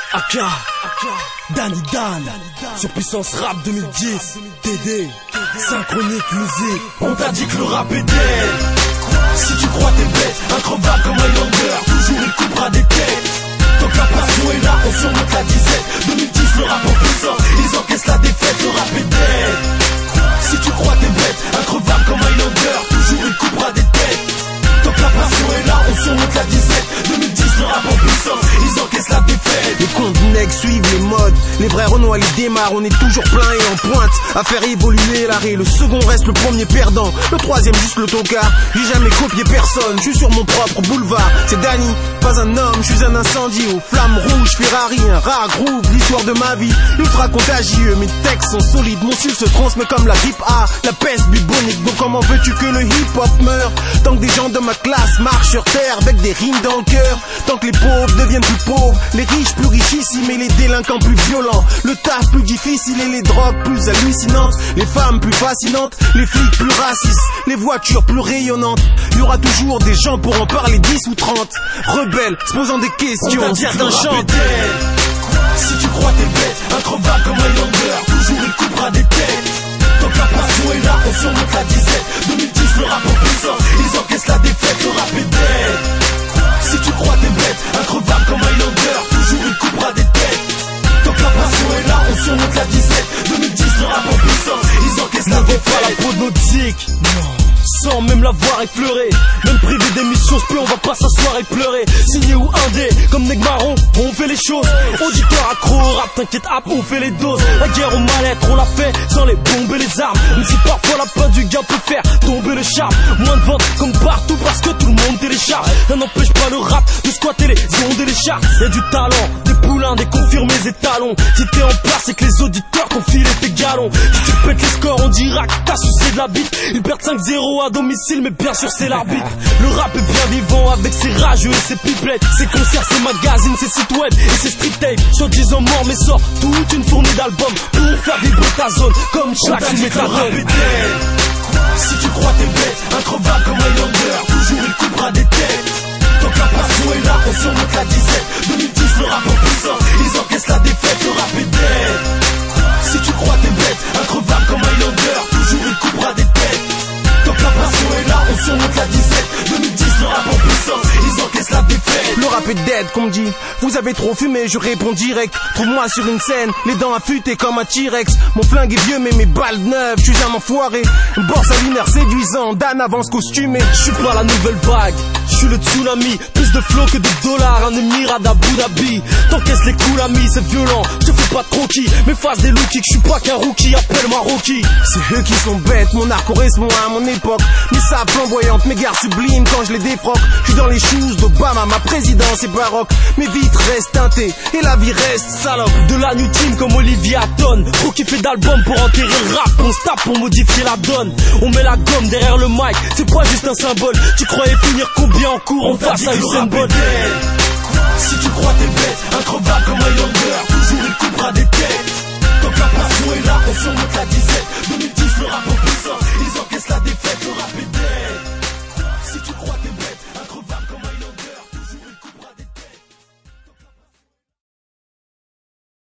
Aka, Danny Dan, sur Puissance Rap 2010, TD, Synchronique Musique. On t'a dit que le rap est dead. Si tu crois t'es bête, increvable comme Highlander, toujours il coupera des têtes. Tant que la passion est là, on surmonte la disette. 2010 le rap en puissance, ils encaissent la défaite, le rap est dead. Si tu crois t'es bête, increvable comme Highlander, toujours il coupera des têtes. Tant que la passion est là, on surmonte la disette. 2010 le rap en puissance, ils encaissent la défaite. Les comptes nègres suivent les modes, les vrais Renois les démarrent, on est toujours plein et en pointe à faire évoluer l'arrêt. Le second reste le premier perdant, le troisième juste le tocard. J'ai jamais copié personne, je suis sur mon propre boulevard. C'est Danny, pas un homme, je suis un incendie aux flammes rouges, Ferrari, un rare groove, l'histoire de ma vie, ultra contagieux. Mes textes sont solides, mon style se transmet comme la grippe A, la peste bubonique. Donc comment veux-tu que le hip-hop meure? Tant que des gens de ma classe marchent sur terre avec des rimes dans le cœur, tant que les pauvres deviennent plus pauvres, les riches plus richissimes et les délinquants plus violents, le taf plus difficile et les drogues plus hallucinantes, les femmes plus fascinantes, les flics plus racistes, les voitures plus rayonnantes. Il y aura toujours des gens pour en parler 10 ou 30 rebelles se posant des questions. On t'a dit que le rap est dead. Si tu crois t'es bête, increvable comme Highlander, toujours il coupera des têtes. Tant que la passion est là, on surmonte la disette. 2010 le rap en puissance, ils encaissent la défaite, le rap est dead. Si tu crois t'es bête, increvable comme Highlander, toujours il coupera des têtes. Tant que la passion est là, on surmonte la disette. 2010 le rap en puissance, ils encaissent la défaite. Pas la peau de notre zik, sans même l'avoir effleuré. Même privé d'émission se peut, on va pas s'asseoir et pleurer. Signé ou indé, comme Neg Marron, on fait les choses. Auditeur accro au rap, t'inquiète, hop, on fait les doses. La guerre au mal-être, on l'a fait sans les bombes et les armes. Même si parfois la peur du gars peut faire tomber le charme. Moins de ventes comme partout parce que tout le monde télécharge. Ça n'empêche pas le rap de squatter les ondes et les charts. Y'a du talent, des poulains, des confirmés étalons. Si t'es en place et que les auditeurs t'ont filé tes galons. Si tu pètes les scores, on dira que t'as sucé de la bite. Ils perdent 5-0 à domicile, mais bien sûr c'est l'arbitre. Le rap est bien vivant avec ses rageux et ses pipelettes, ses concerts, ses magazines, ses sites web et ses street tapes. Soi-disant mort mais sort toute une fournée d'albums pour faire vibrer ta zone comme chaque méthadone. Si tu crois t'es bête, increvable comme Highlander, toujours il coupera des têtes. Tant que la passion est là, on surmonte la disette. 2010 le rap en puissance, ils encaissent la défaite, le rap est dead. Si tu crois t'es bête, increvable comme Highlander, toujours il coupera des têtes. Tant que la passion est là, on surmonte la disette. 2010 le rap en puissance, ils encaissent la défaite. Le rap est dead qu'on me dit, vous avez trop fumé, je réponds direct. Trouve-moi sur une scène, les dents affûtées comme un T-Rex. Mon flingue est vieux mais mes balles neuves, je suis un enfoiré. Borsalinaire séduisant, Dan avance costumé. Je suis pas la nouvelle vague, je suis le tsunami. Plus de flow que de dollars, un émirat d'Abu Dhabi. T'encaisses les coups l'ami, c'est violent, je te fais pas de croquis. Mes faces des low kicks, je suis pas qu'un rookie, appelle-moi Rocky. C'est eux qui sont bêtes, mon art correspond à mon époque. Mes sables flamboyantes, mes gardes sublimes quand je les défroque. Je suis dans les shoes d'Obama, ma présidence est baroque. Mes vitres restent teintées et la vie reste salope. De la new team comme Olivier Hatton, trop kiffé d'albums pour enterrer le rap. On se tape pour modifier la donne. On met la gomme derrière le mic, c'est pas juste un symbole. Tu croyais finir combien en cours, on face à Usain Bolt. Si tu crois t'es bête, increvable comme Highlander, toujours il coupera des têtes. Tant que la passion est là, on surmonte